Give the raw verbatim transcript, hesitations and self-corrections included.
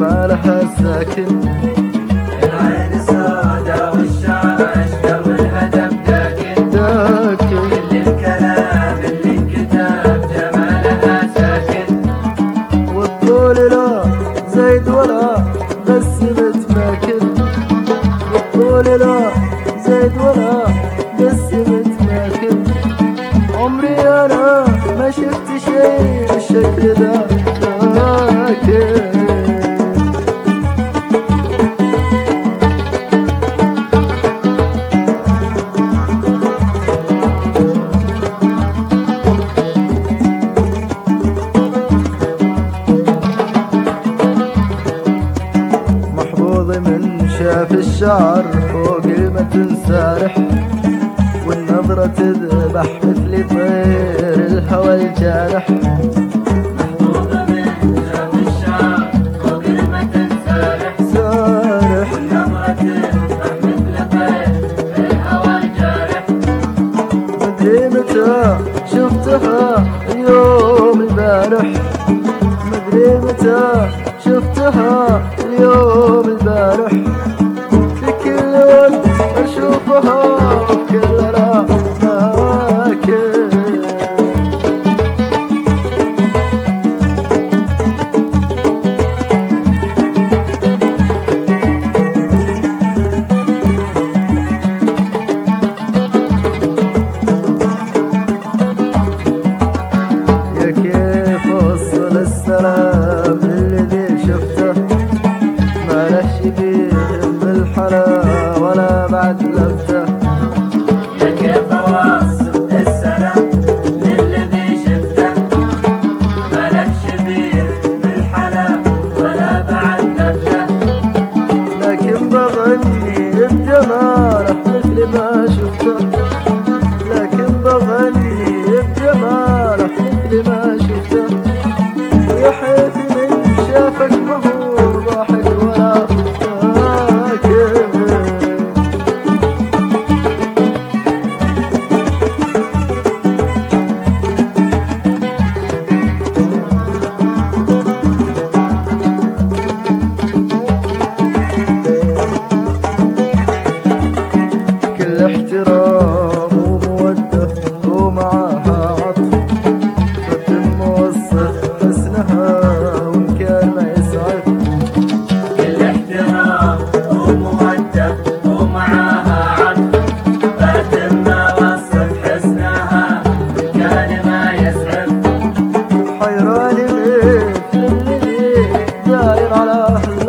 جمالها ساكن. العين سودة والشعر اشقى والهدف داكن داكن كل الكلام اللي انكتب جمالها ساكن. والطول لا زايد ولا بس متماكن. والطول لا زايد ولا بس متماكن. عمري انا ما شفت شيء بالشكل ذا لكن محظوظ من شاف الشعر فوق ما تنسارح، والنظرة تذبح مثل طير الهوى الجارح. محظوظ من شاف الشعر فوق ما تنسارح، سارح والنظرة تذبح مثل طير الهوى الجارح. مدري متى شفتها اليوم البارح. مدري متى شفتها اليوم البارح. في كل وقت أشوفها في كل الأماكن. يا كيف أوصل السلام للذي شفته ما له شبيه بالحلا ولا بعد لفته. يا كيف أوصل السلام للذي شفته ما لك شبيه بالحلا ولا بعد لفته. لكن بغني بجماله مثل ما شفته. لكن بغني بجماله مثل ما شفته. يا حيث من شافك ما هو ضاحك ولا فاكر. كل احترام ومودة ومعاها عطف، فتم وصف حسنها وإن كان ما يسعف. كل احترام ومودة ومعاها عطف، فاتم وصف حسنها كان ما يسعف. حيران ليه الذي داير على أهله